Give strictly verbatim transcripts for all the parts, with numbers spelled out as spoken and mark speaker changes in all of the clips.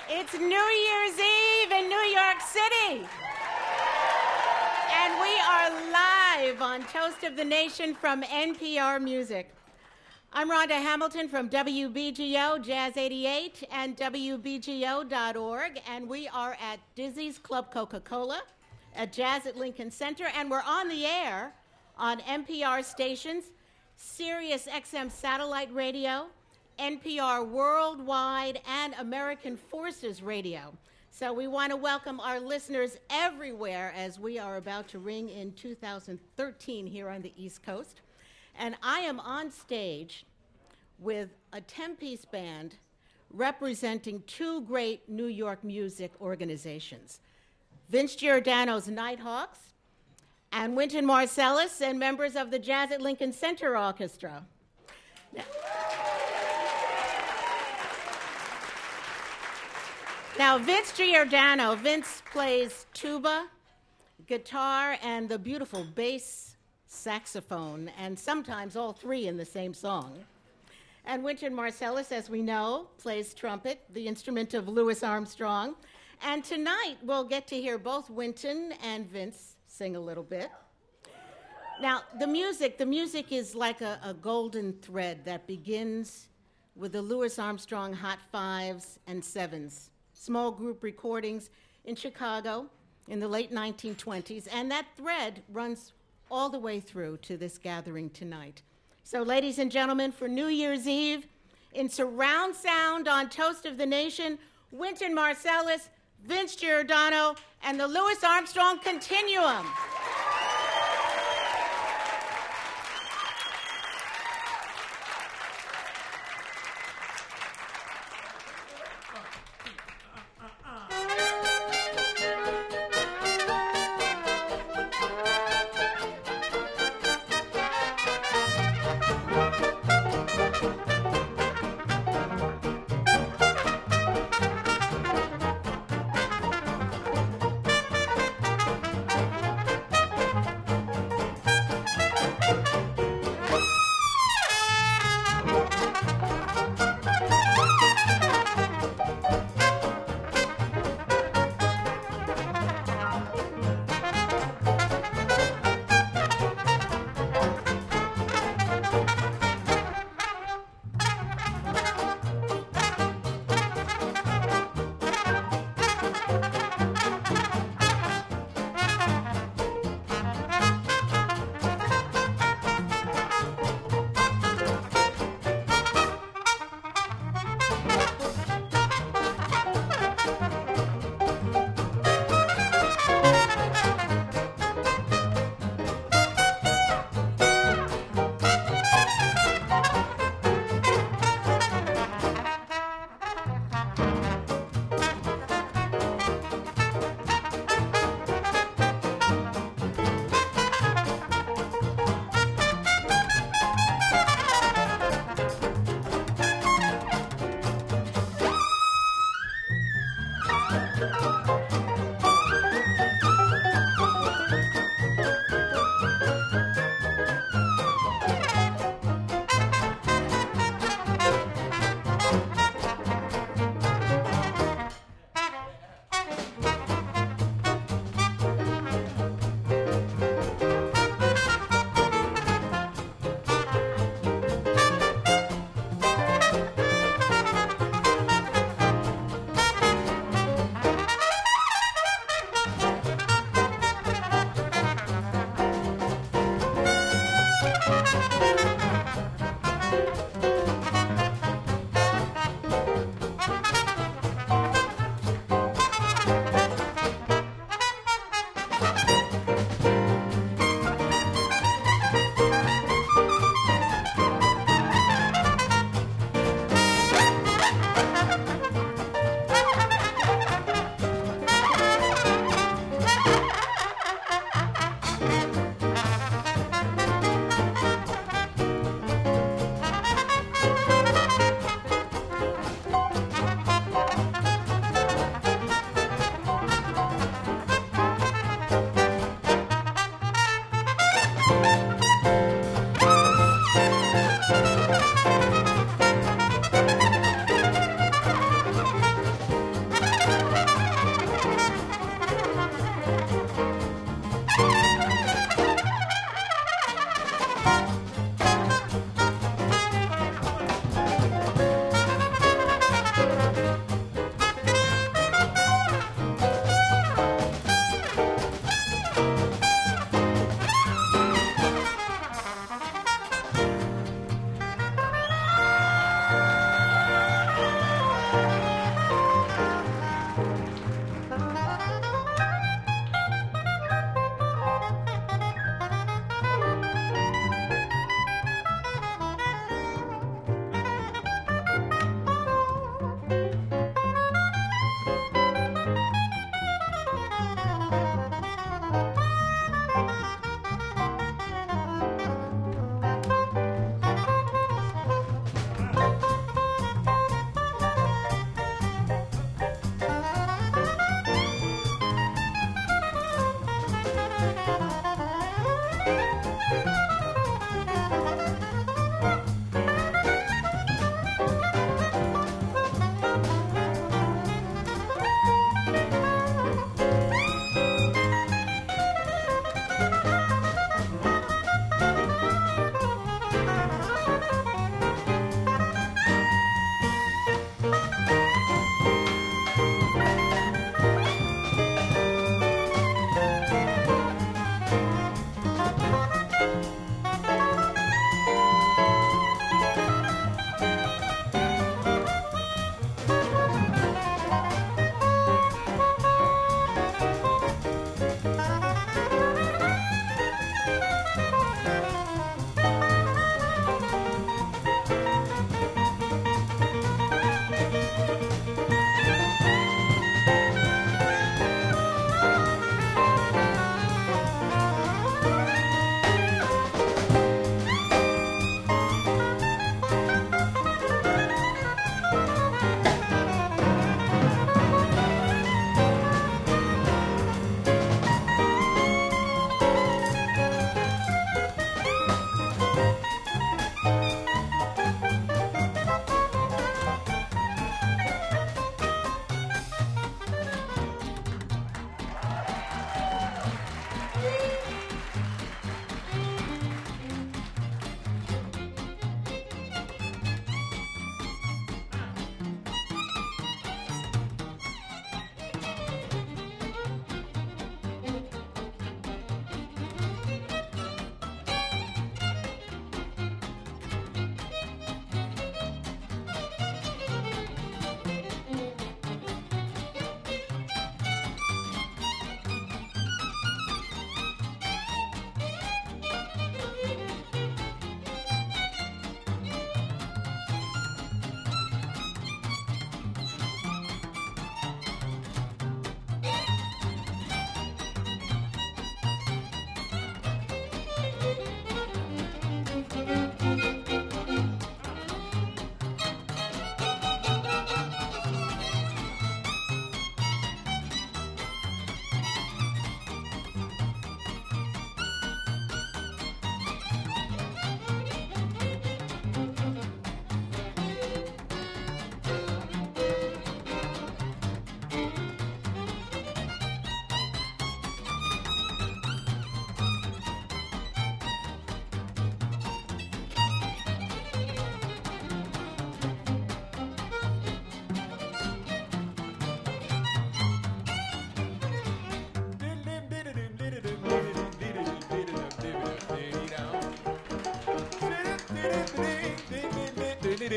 Speaker 1: It's New Year's Eve in New York City. And we are live on Toast of the Nation from N P R Music. I'm Rhonda Hamilton from W B G O Jazz eighty-eight and W B G O dot org, and we are at Dizzy's Club Coca-Cola at Jazz at Lincoln Center, and we're on the air on N P R stations, Sirius X M satellite radio, N P R Worldwide, and American Forces Radio. So we want to welcome our listeners everywhere as we are about to ring in two thousand thirteen here on the East Coast. And I am on stage with a ten-piece band representing two great New York music organizations, Vince Giordano's Nighthawks and Wynton Marsalis and members of the Jazz at Lincoln Center Orchestra. Now, Now, Vince Giordano, Vince plays tuba, guitar, and the beautiful bass saxophone, and sometimes all three in the same song. And Wynton Marsalis, as we know, plays trumpet, the instrument of Louis Armstrong. And tonight, we'll get to hear both Wynton and Vince sing a little bit. Now, the music, the music is like a, a golden thread that begins with the Louis Armstrong Hot Fives and Sevens, small group recordings in Chicago in the late nineteen twenties, and that thread runs all the way through to this gathering tonight. So, ladies and gentlemen, for New Year's Eve, in surround sound on Toast of the Nation, Wynton Marsalis, Vince Giordano, and the Louis Armstrong Continuum.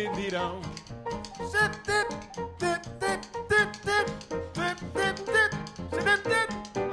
Speaker 2: be down. Sit dip dip dip dip dip dip dip dip. Sit dip dip.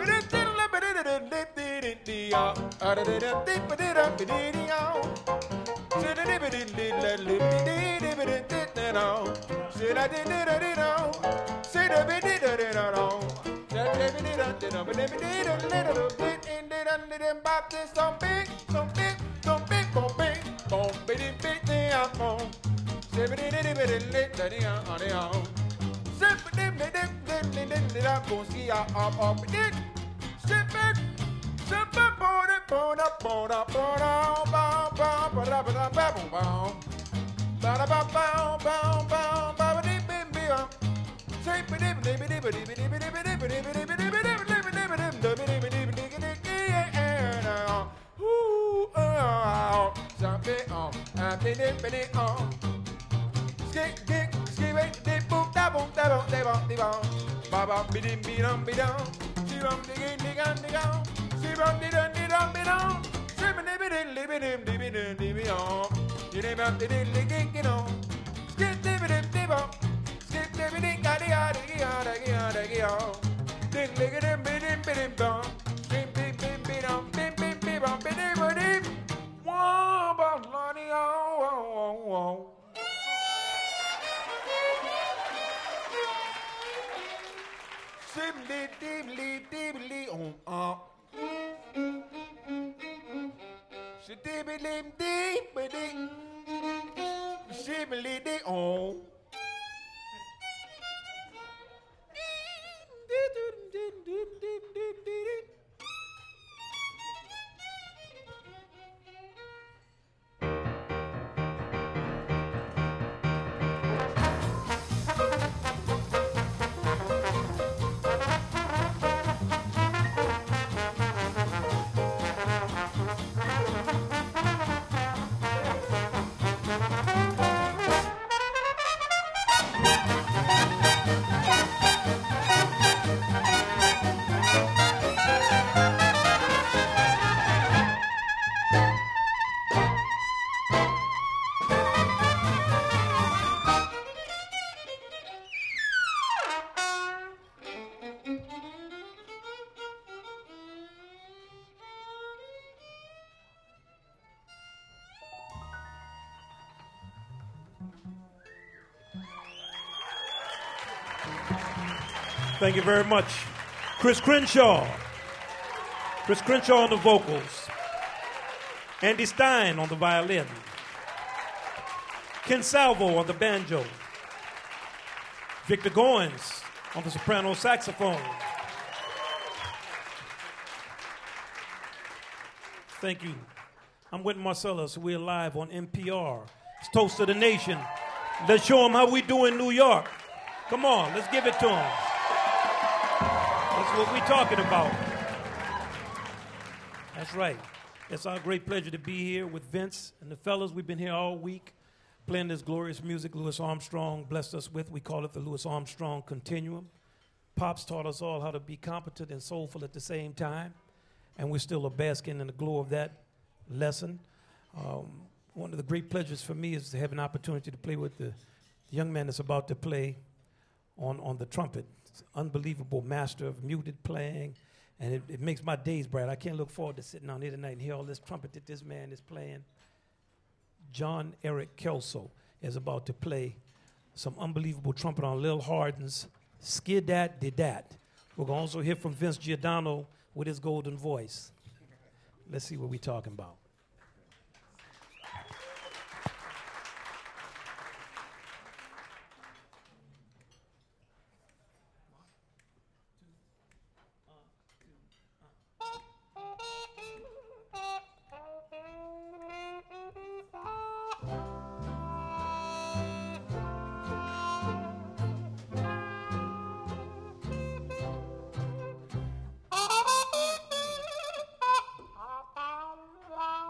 Speaker 3: Thank you very much. Chris Crenshaw. Chris Crenshaw on the vocals. Andy Stein on the violin. Ken Salvo on the banjo. Victor Goins on the soprano saxophone. Thank you. I'm Wynton Marsalis. We're live on N P R. It's Toast of the Nation. Let's show them how we do in New York. Come on, let's give it to them. That's what we're talking about. That's right. It's our great pleasure to be here with Vince and the fellas. We've been here all week playing this glorious music Louis Armstrong blessed us with. We call it the Louis Armstrong Continuum. Pops taught us all how to be competent and soulful at the same time, and we're still basking in the glow of that lesson. Um, one of the great pleasures for me is to have an opportunity to play with the young man that's about to play on, on the trumpet. It's an unbelievable master of muted playing, and it, it makes my days bright. I can't look forward to sitting down here tonight and hear all this trumpet that this man is playing. John Eric Kelso is about to play some unbelievable trumpet on Lil Hardin's Skidat De Dat. We're going to also hear from Vince Giordano with his golden voice. Let's see what we're talking about.
Speaker 2: Wow.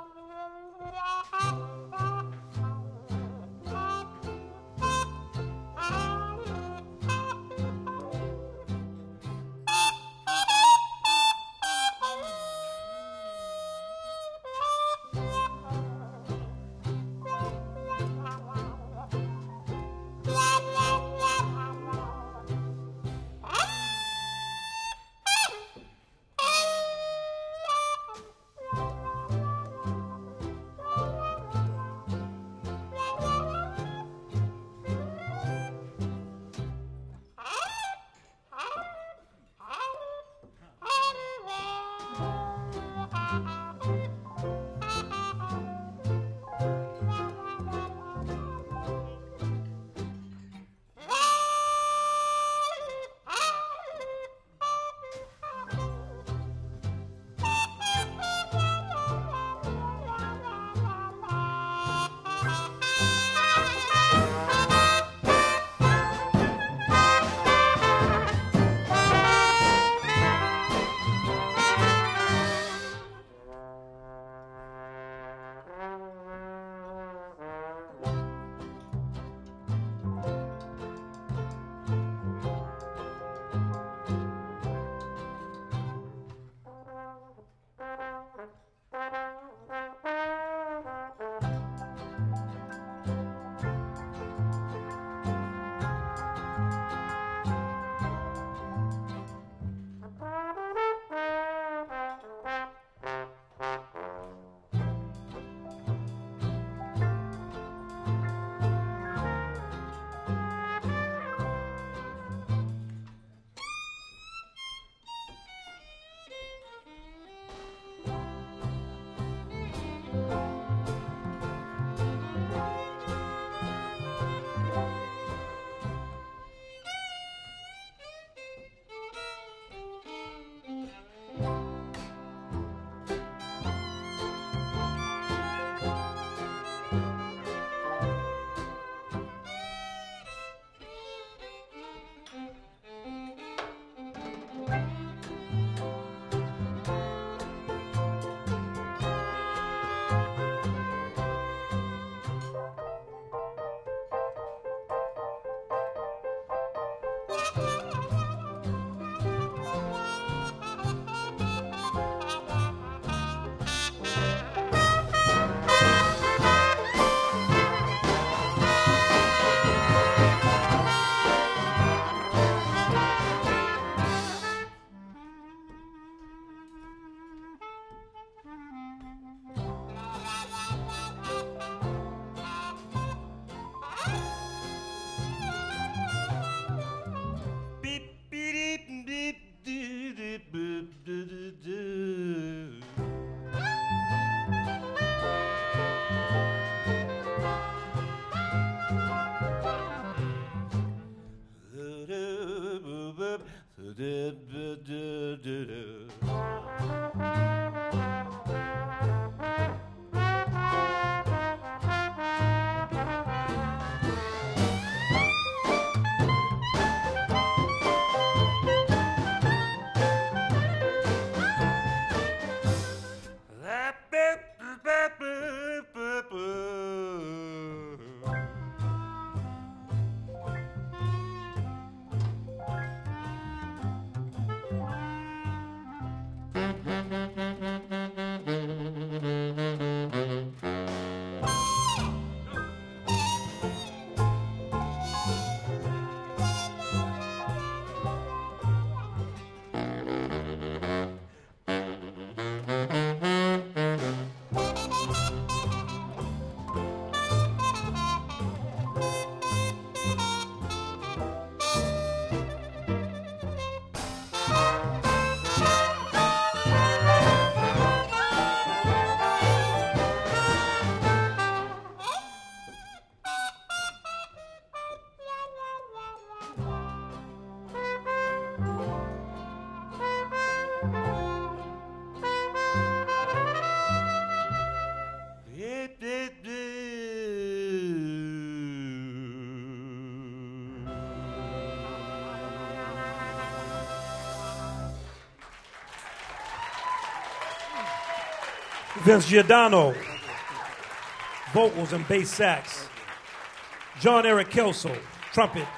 Speaker 3: Vince Giordano, vocals and bass sax. John Eric Kelso, trumpet.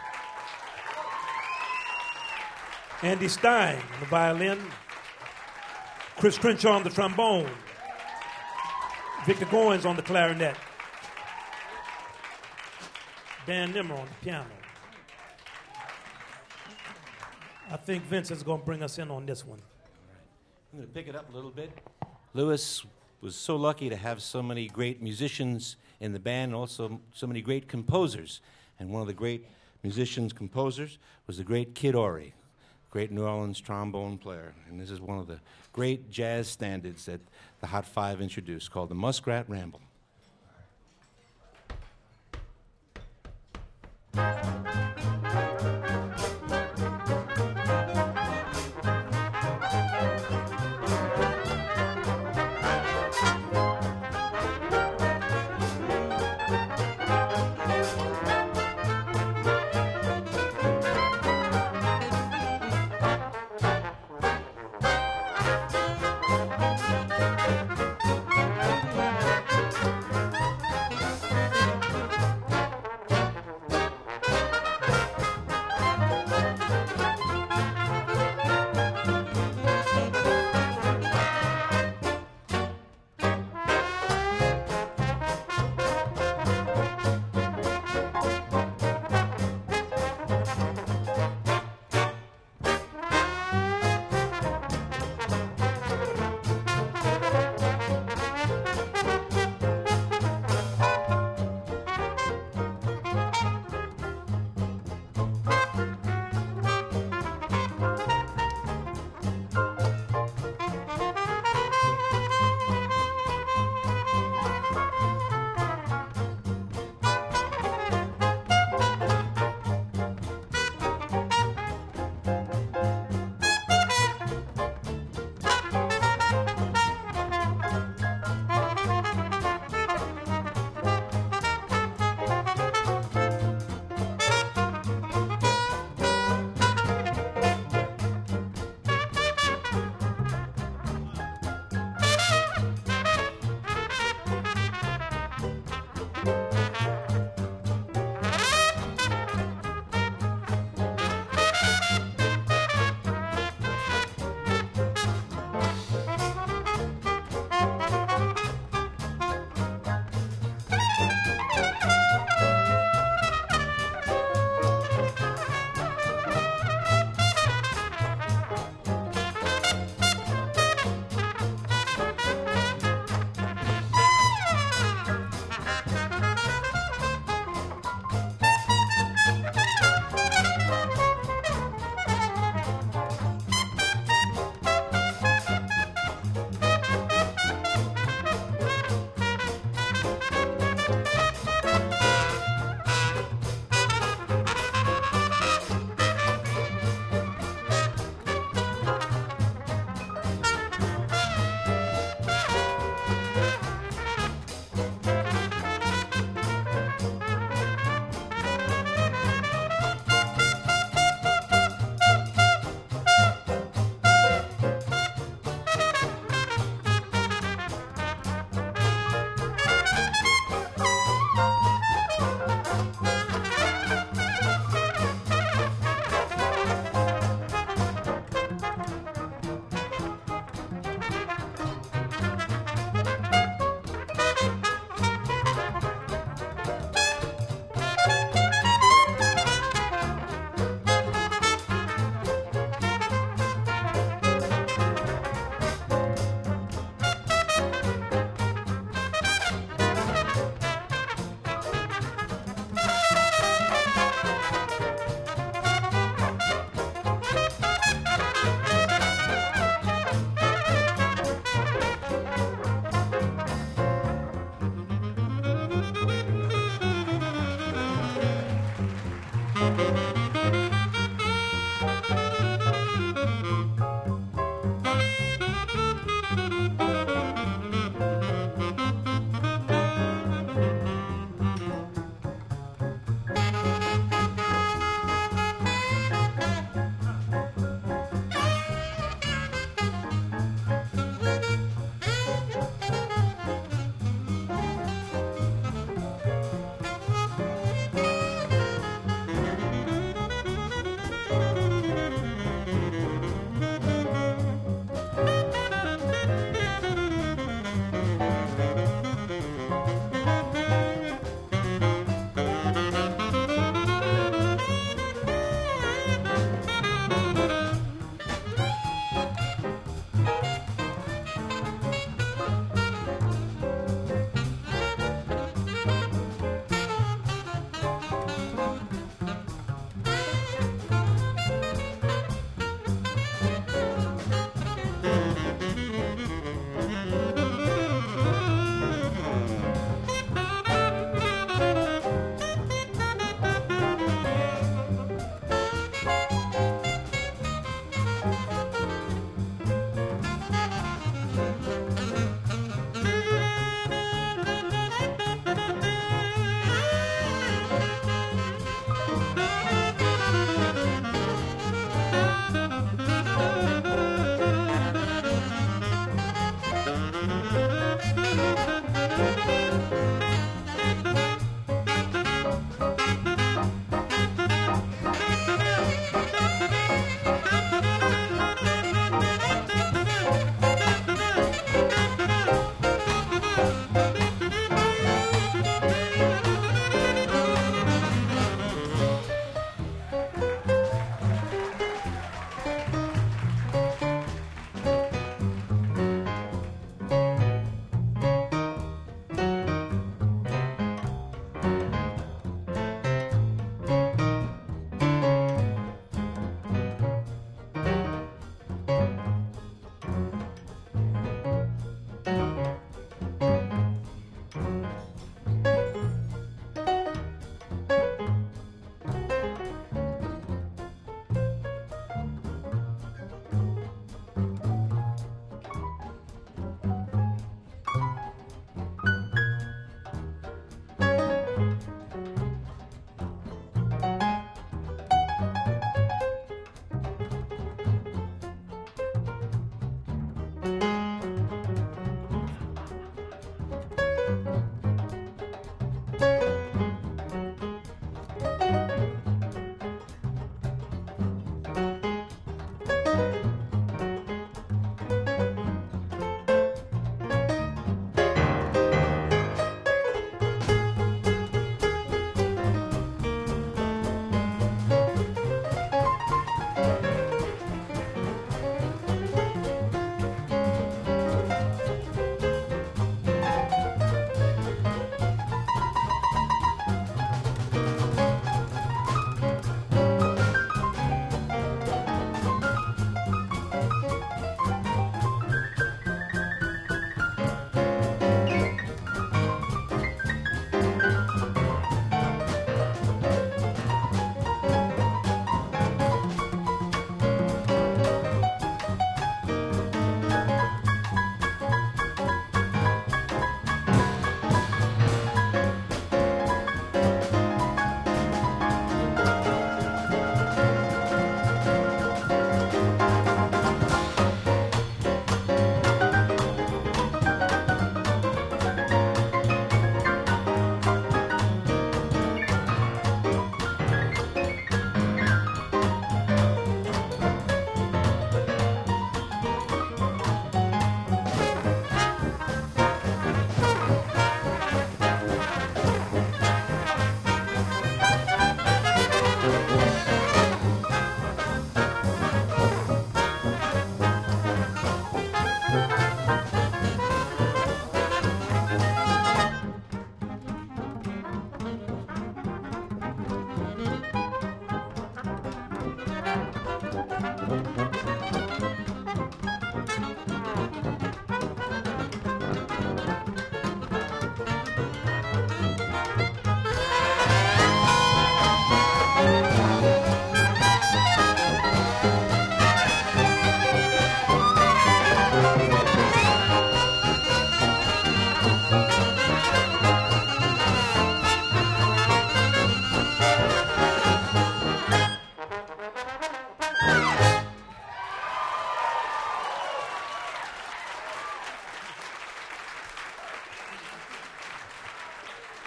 Speaker 3: Andy Stein on the violin. Chris Crenshaw on the trombone. Victor Goins on the clarinet. Dan Nimmer on the piano. I think Vince is going to bring us in on this one.
Speaker 4: I'm going to pick it up a little bit. Louis was so lucky to have so many great musicians in the band and also so many great composers. And one of the great musicians, composers, was the great Kid Ory, great New Orleans trombone player. And this is one of the great jazz standards that the Hot Five introduced, called the Muskrat Ramble.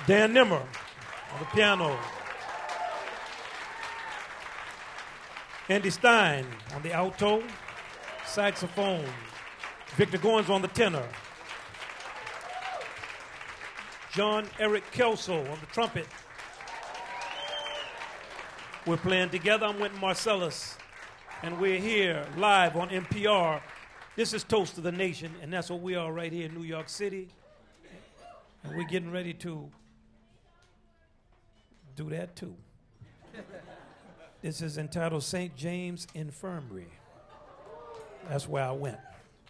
Speaker 3: Dan Nimmer on the piano. Andy Stein on the alto, saxophone. Victor Goins on the tenor. John Eric Kelso on the trumpet. We're playing together. I'm Wynton Marsalis, and we're here live on N P R. This is Toast to the Nation, and that's what we are right here in New York City. And we're getting ready to do that too. This is entitled Saint James Infirmary. That's where I went.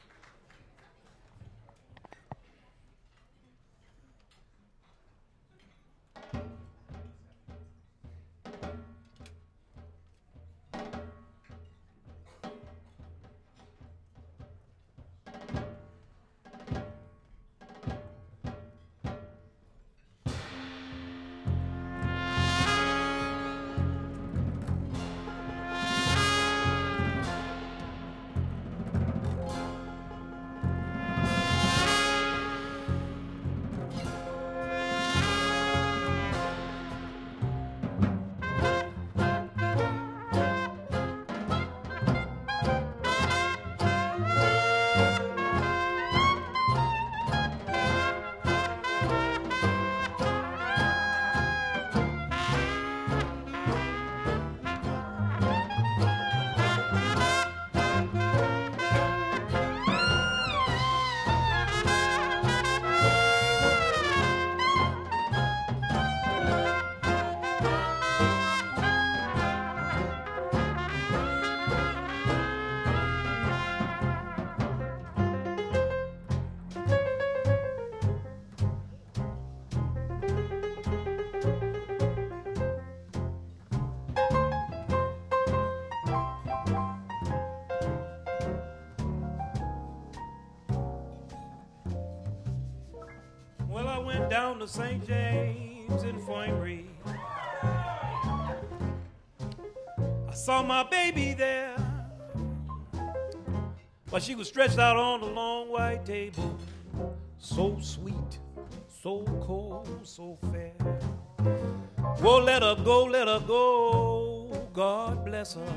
Speaker 3: Down to Saint James Infirmary. I saw my baby there, but she was stretched out on the long white table, so sweet, so cold, so fair. Oh, let her go, let her go, God bless her,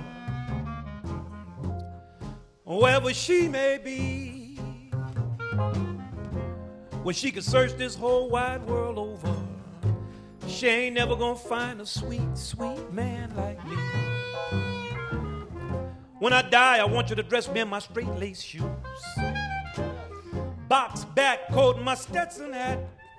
Speaker 3: wherever she may be. When she could search this whole wide world over, she ain't never gonna find a sweet, sweet man like me. When I die, I want you to dress me in my straight lace shoes, box back coat and my Stetson hat,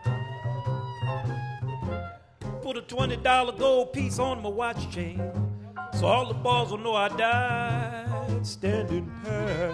Speaker 3: put a twenty dollar gold piece on my watch chain, so all the boys will know I died standing pat.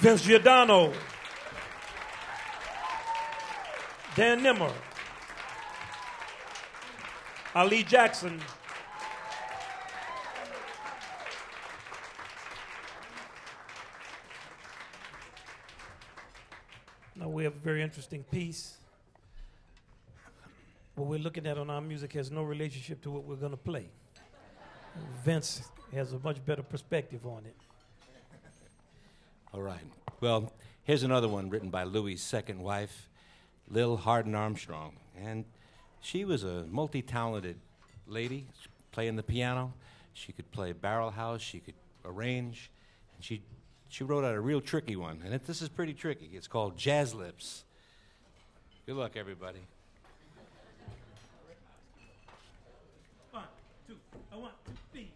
Speaker 3: Vince Giordano, Dan Nimmer, Ali Jackson, now we have a very interesting piece. What we're looking at on our music has no relationship to what we're going to play. Vince has a much better perspective on it.
Speaker 4: All right. Well, here's another one written by Louis' second wife, Lil Hardin Armstrong. And she was a multi-talented lady, playing the piano. She could play barrel house, she could arrange, and she she wrote out a real tricky one. And it, this is pretty tricky. It's called Jazz Lips. Good luck, everybody.
Speaker 3: One, two, I want to be.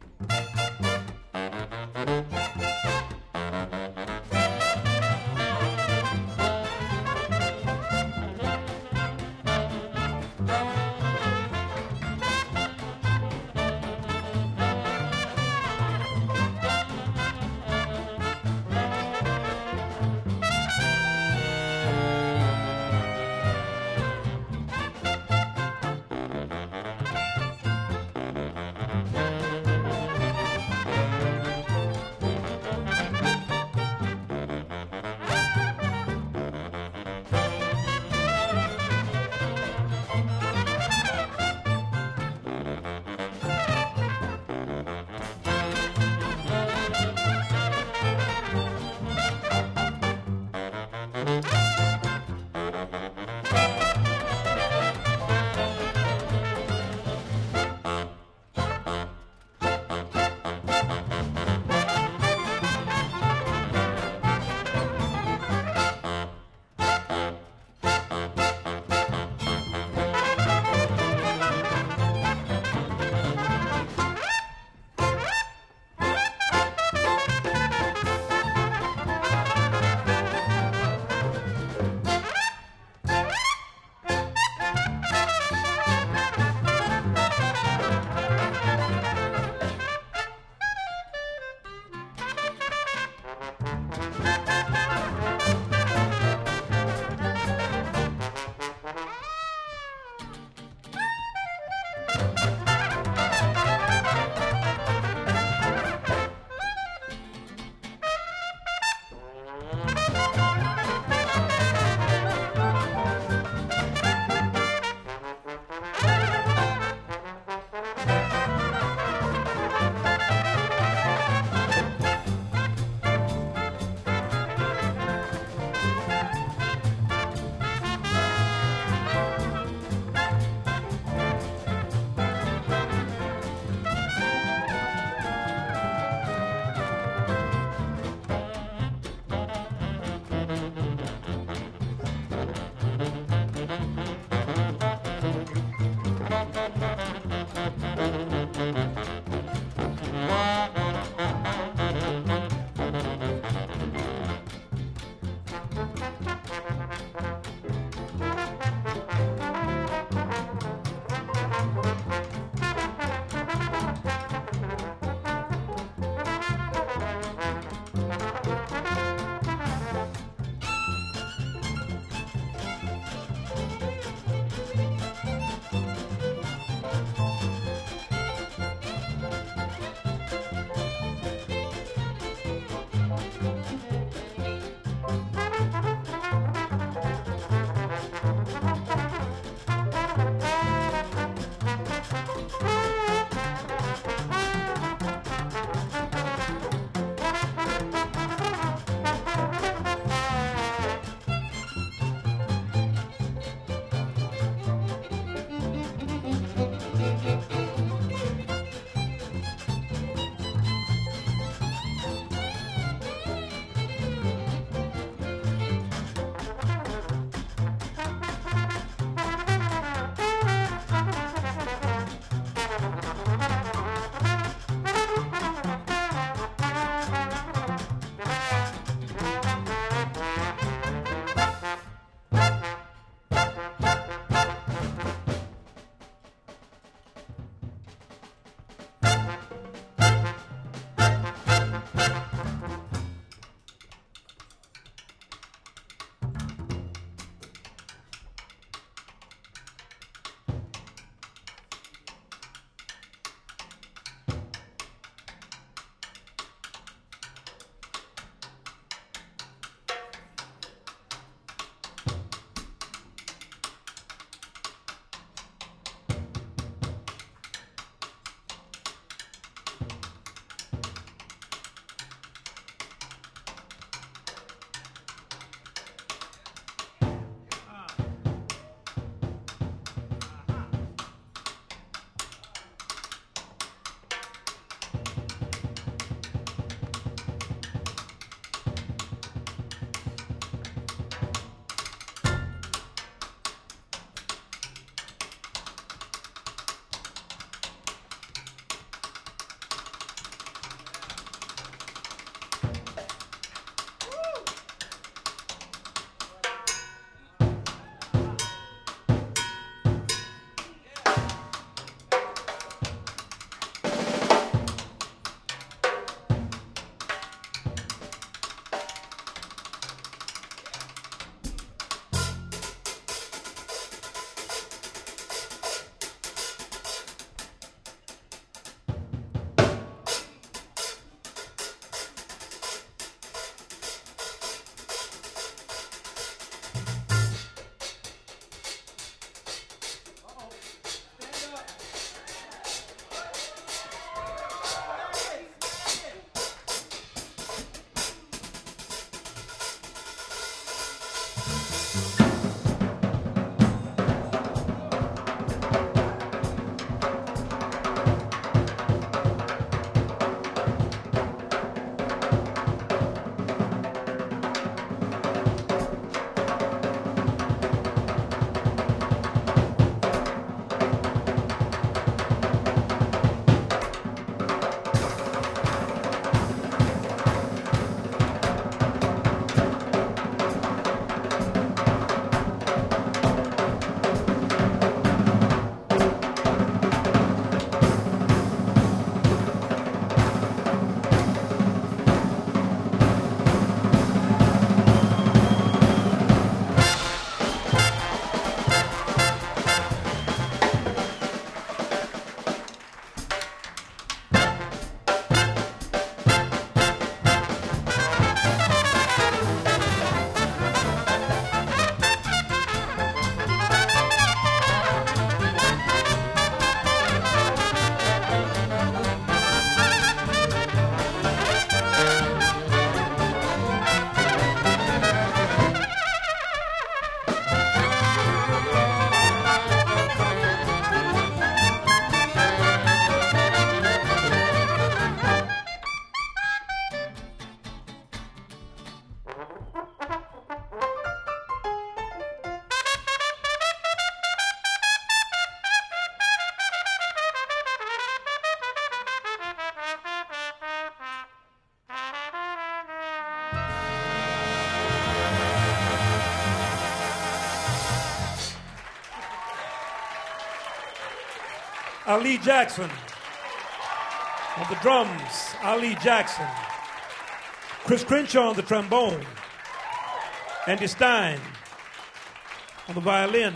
Speaker 3: Ali Jackson. On the drums, Ali Jackson. Chris Crenshaw on the trombone. Andy Stein on the violin.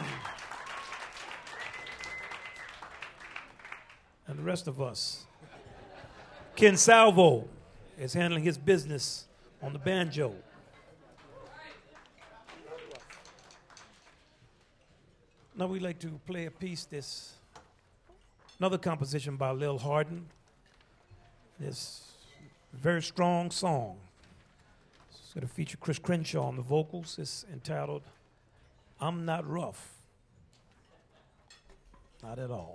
Speaker 3: And the rest of us. Ken Salvo is handling his business on the banjo. Now we like to play a piece, this another composition by Lil Hardin. This very strong song. It's going to feature Chris Crenshaw on the vocals. It's entitled, I'm Not Rough. Not at all.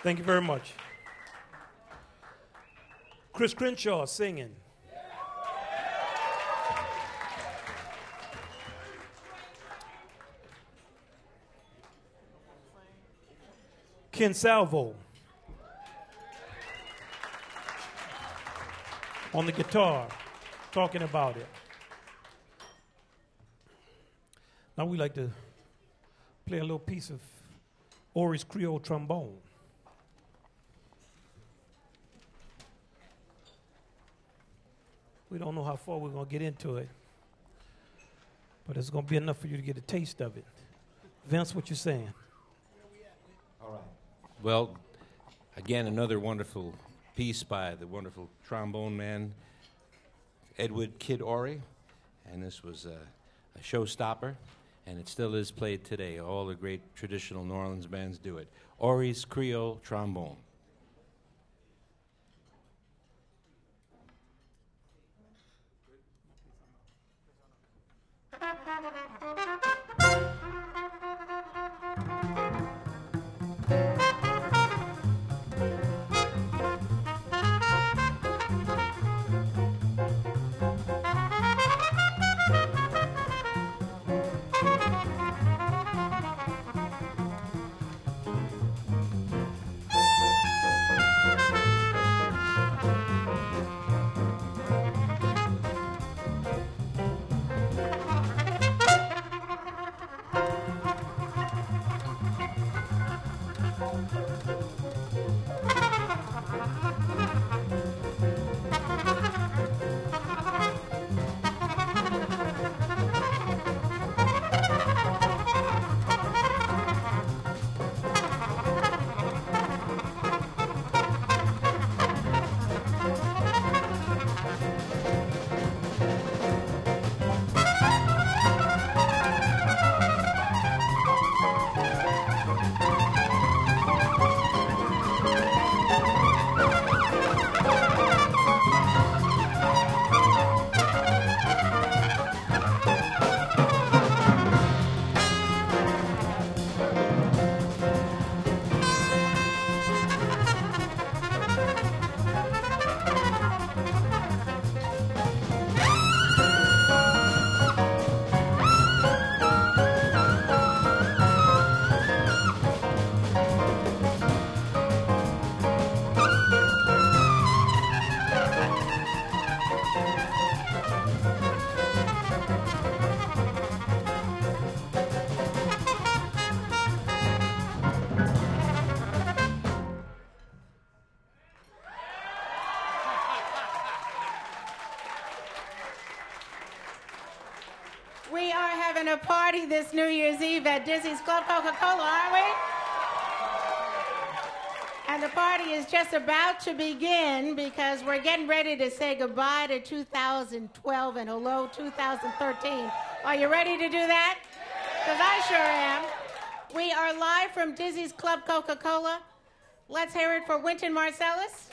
Speaker 3: Thank you very much. Chris Crenshaw singing. Ken Salvo on the guitar, talking about it. Now we like to play a little piece of Ori's Creole trombone. We don't know how far we're going to get into it, but it's going to be enough for you to get a taste of it. Vince, what you saying?
Speaker 4: All right. Well, again, another wonderful piece by the wonderful trombone man, Edward Kid Ory, and this was a, a showstopper, and it still is played today. All the great traditional New Orleans bands do it. Ori's Creole trombone.
Speaker 1: We are having a party this New Year's Eve at Dizzy's Club Coca-Cola, aren't we? And the party is just about to begin because we're getting ready to say goodbye to two thousand twelve and hello two thousand thirteen. Are you ready to do that? Because I sure am. We are live from Dizzy's Club Coca-Cola. Let's hear it for Wynton Marsalis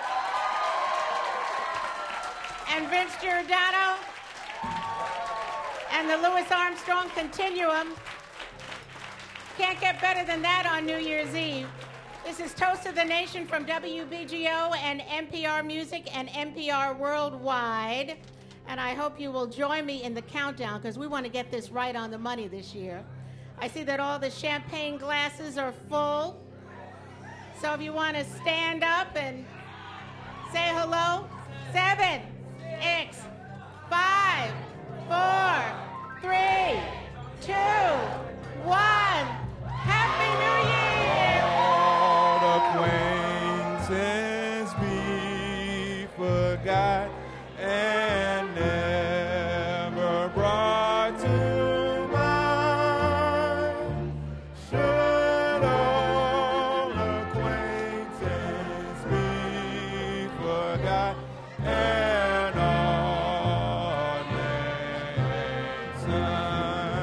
Speaker 1: and Vince Giordano and the Louis Armstrong Continuum. Can't get better than that on New Year's Eve. This is Toast of the Nation from W B G O and N P R Music and N P R Worldwide. And I hope you will join me in the countdown because we want to get this right on the money this year. I see that all the champagne glasses are full. So if you want to stand up and say hello, seven, six, five, four, three, two, one. Happy New Year!
Speaker 2: All acquaintances be forgot and never brought to mind. Should all acquaintances be forgot and all names signed.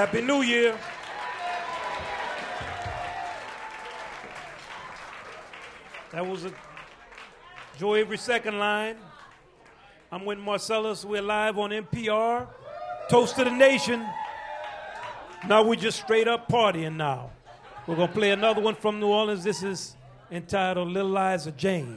Speaker 3: Happy New Year. That was a Joy Every Second line. I'm with Marcellus. We're live on N P R. Toast to the nation. Now we're just straight up partying now. We're going to play another one from New Orleans. This is entitled Little Liza Jane.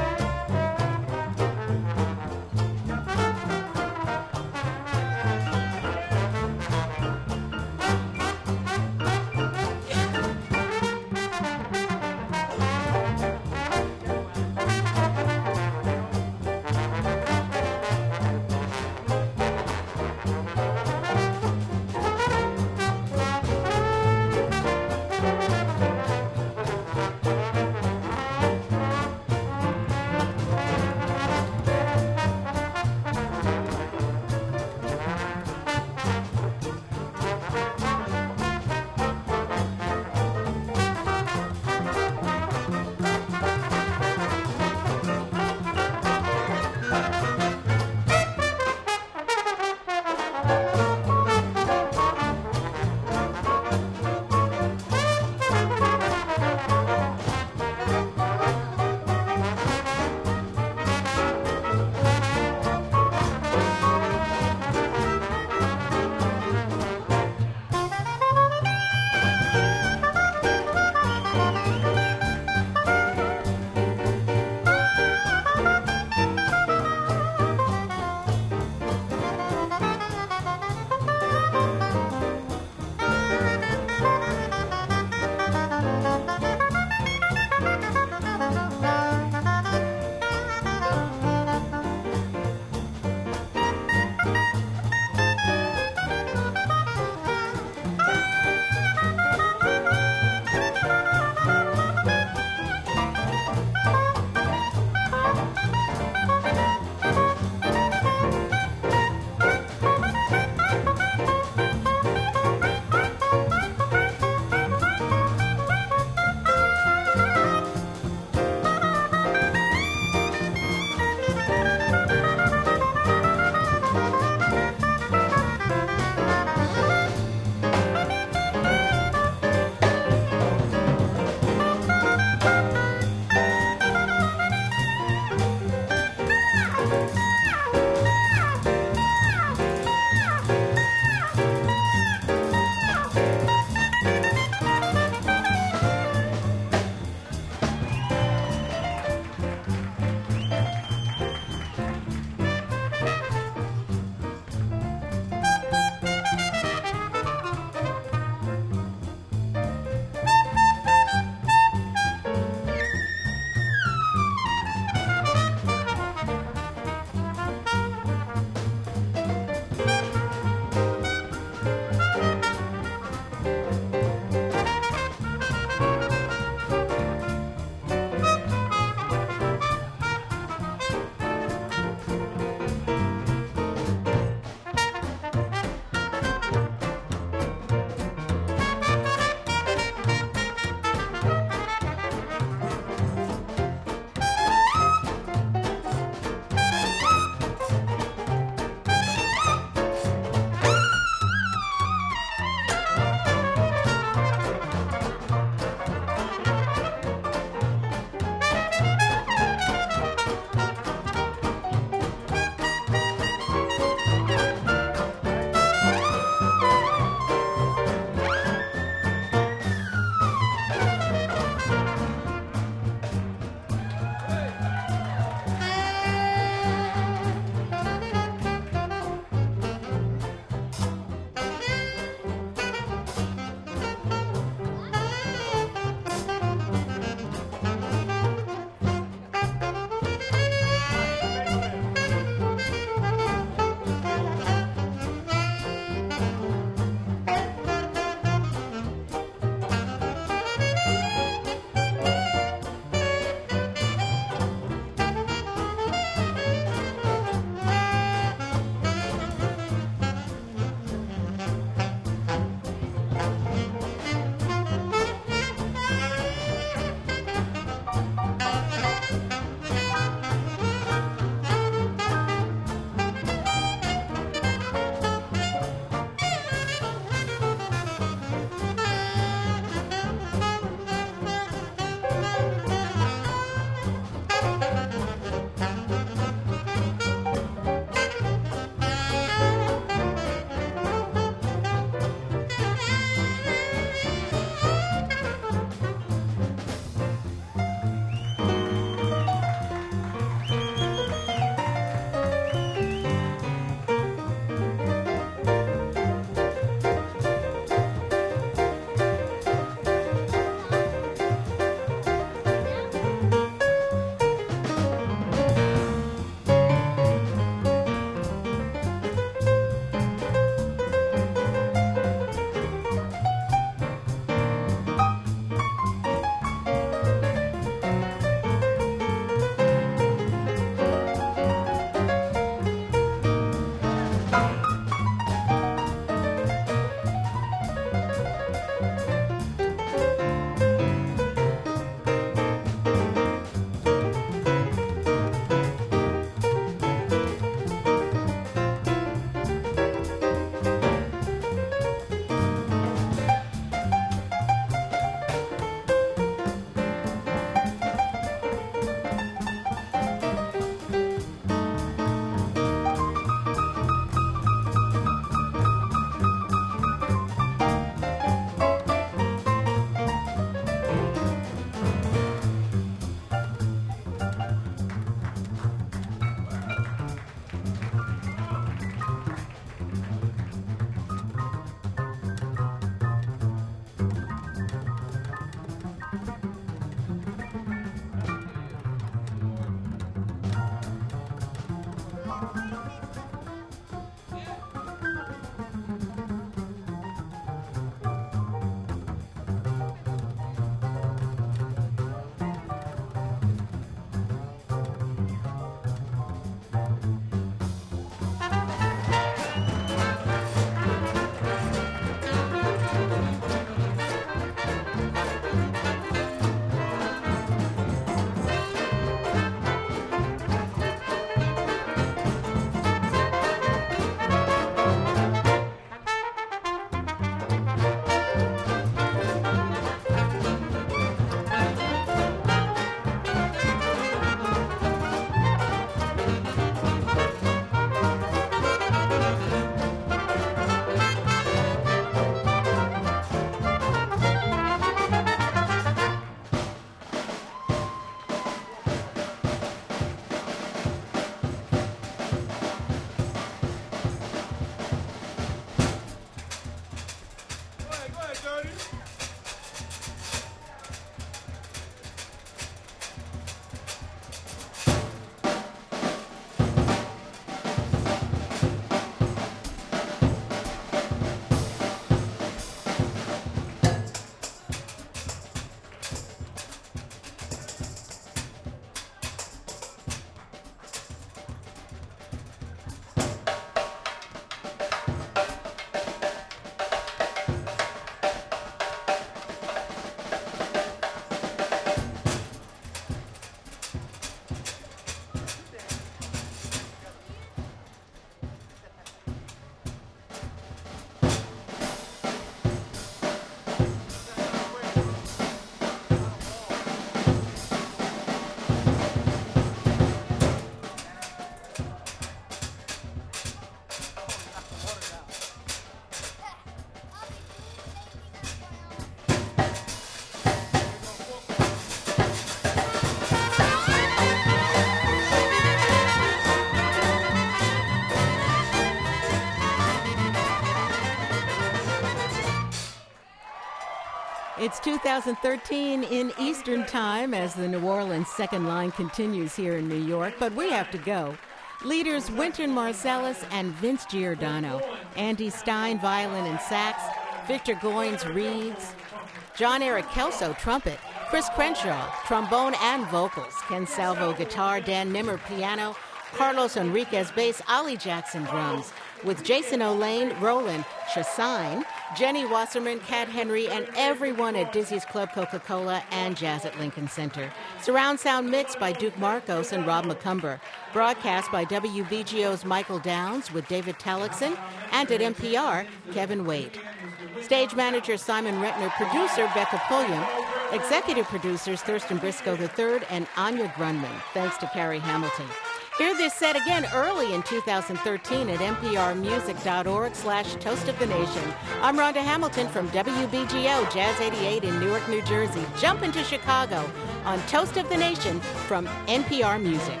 Speaker 1: It's two thousand thirteen in Eastern Time as the New Orleans second line continues here in New York, but we have to go. Leaders Wynton Marsalis and Vince Giordano, Andy Stein, violin and sax, Victor Goines, reeds, John Eric Kelso, trumpet, Chris Crenshaw, trombone and vocals, Ken Salvo, guitar, Dan Nimmer, piano, Carlos Enriquez, bass, Ollie Jackson, drums, with Jason O'Lane, Roland, Chassain, Jenny Wasserman, Kat Henry, and everyone at Dizzy's Club Coca-Cola and Jazz at Lincoln Center. Surround sound mixed by Duke Marcos and Rob McCumber. Broadcast by W B G O's Michael Downs with David Tallickson, and at N P R, Kevin Waite. Stage manager Simon Rentner, producer Becca Pulliam, executive producers Thurston Briscoe the third and Anya Grunman. Thanks to Carrie Hamilton. Hear this set again early in two thousand thirteen at nprmusic.org slash Toast of the Nation. I'm Rhonda Hamilton from W B G O Jazz eighty-eight in Newark, New Jersey. Jump into Chicago on Toast of the Nation from N P R Music.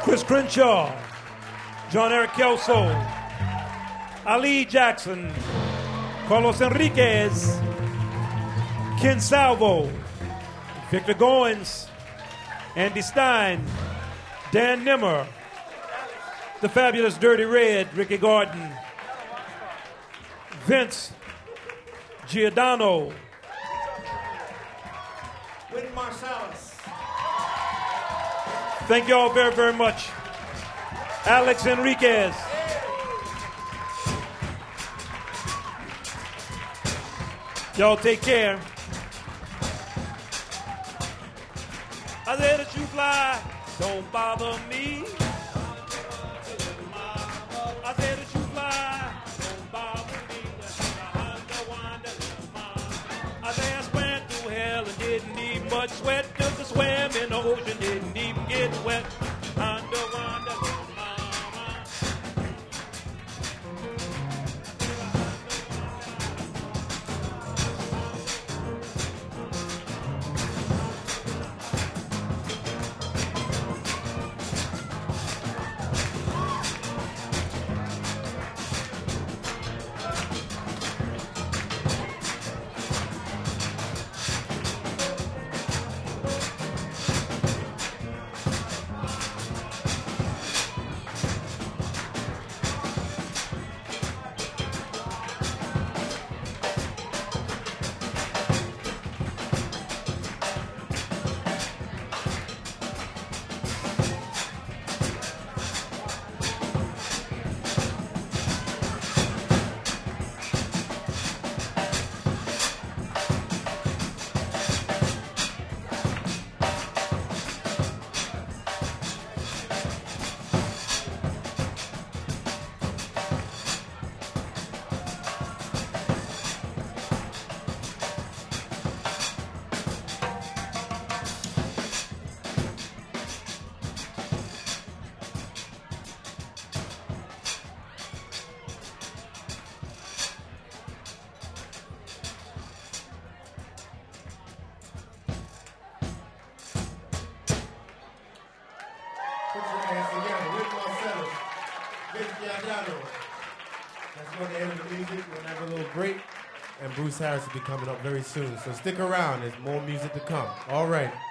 Speaker 3: Chris Crenshaw, John Eric Kelso, Ali Jackson, Carlos Enriquez, Ken Salvo, Victor Goins, Andy Stein, Dan Nimmer, the fabulous Dirty Red, Ricky Gordon, Vince Giordano,
Speaker 2: Wynton Marsalis.
Speaker 3: thank you all very, very much. Alex Enriquez. Y'all take care. I said that you fly, don't bother me. I said that you fly, don't bother me. I said I swam through hell and didn't need much sweat. Just a swam in the ocean, didn't even get wet. Under, wonder, mama.
Speaker 2: Put your hands together. Wynton Marsalis, Vince Giordano. That's going to end the music. We'll have a little break. And Bruce Harris will be coming up very soon. So stick around. There's more music to come. All right.